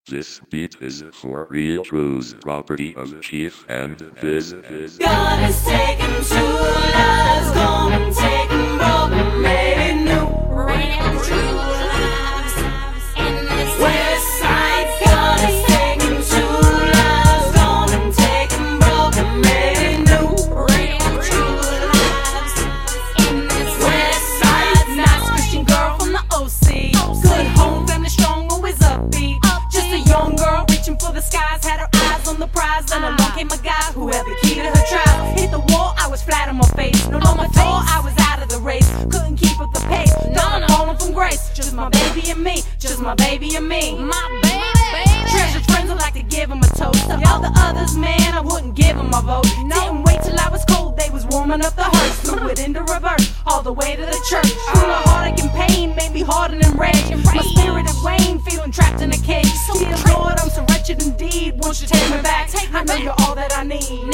This beat is for real truths, property of Chief and Biz. God has taken two lives, gone and taken both and made it new. Real true lives in this west side. God has taken two lives, gone and taken both and made it new. Real true lives in this west side. Nice Christian girl from the OC, good home, family strong, always upbeat. Just a young girl reaching for the skies, had her eyes on the prize. Then along came a guy who had the key to her trial. Hit the wall, I was flat on my face. No longer tall, I was out of the race. Couldn't keep up the pace. Now I'm falling from grace. Just my baby and me, just my baby and me. My baby. Treasured friends, I like to give them a toast. To all the others, man, I wouldn't give them my vote. Didn't wait till I was cold, they was warming up the hearse. Threw it into reverse, all the way to the church. Full of heartache and pain, made me harden and rage. My spirit had waned, feeling trapped in a cage. Dear Lord, I'm so wretched indeed. Won't you take me back? I know you're all that I need.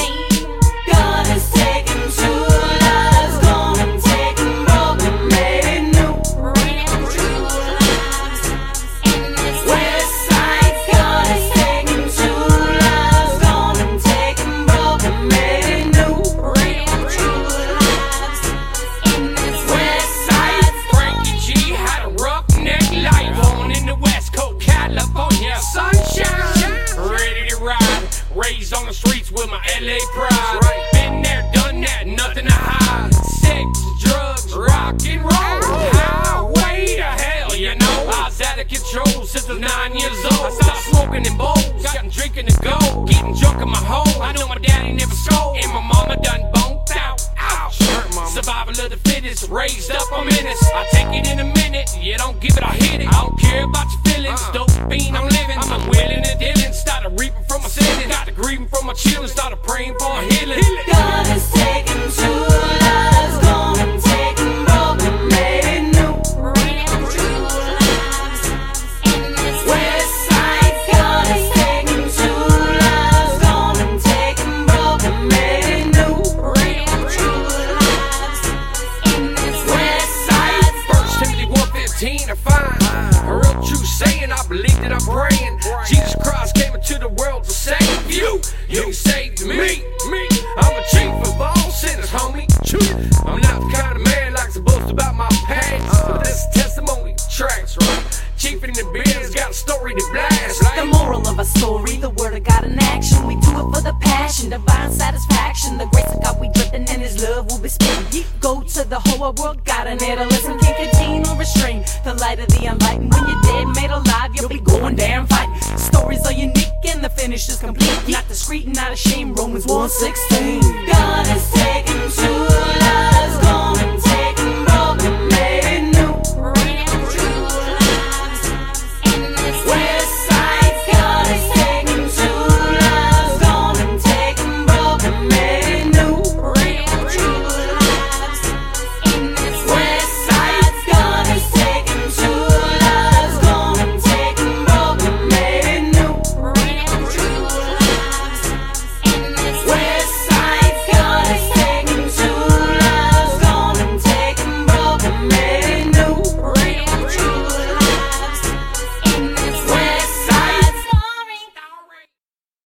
God has taken two lives, gone and taken both and made it new. Real true lives in this west side. God has taken two lives, gone and taken both and made it new. Real true lives in this west side. Frankie G had a roughneck life on in the West Coast, California sunshine. Ready to ride, raised on the streets with my LA pride. Been there, done that, nothing to hide. Sex, drugs, rock and roll. Highway to hell, you know. I was out of control since I was 9 years old. I stopped smoking in bowls, gotten drinking to go. Getting drunk in my home, I know my daddy never scolded. And my mama done boned out. Ouch. Survival of the fittest, raised up on minutes. I take it in a minute, you don't give it, I hit it. I don't care about your feelings, dope fiend I'm living. I'm willing and dealing, started reaping from my sins. Got to grieving from my children, started praying for a healing. God has taken two lives, gone and taken both and made it new. Real true lives in this west side. God has taken two lives, gone and taken both and made it new. Real true lives in this west side. 1 Timothy 1:15, I find a real true saying. I believe that I'm praying. Jesus Christ came into the world to save you. You saved me. I'm a chief of all sinners, homie. I'm not the kind of man like to boast about my past, but this is testimony tracks, right? Chief in the biz, got a story to blast. The moral of a story, the word of God in action. We do it for the passion, divine satisfaction. The grace of God we dripping and His love will be spitting. Go to the whole world, God in there to listen. Can't contain or restrain the light of the enlightened. When you're dead, made alive, you'll be going down fighting. Stories are unique and the finish is complete. Not discreet and not ashamed. Romans 1:16. God has taken two lives.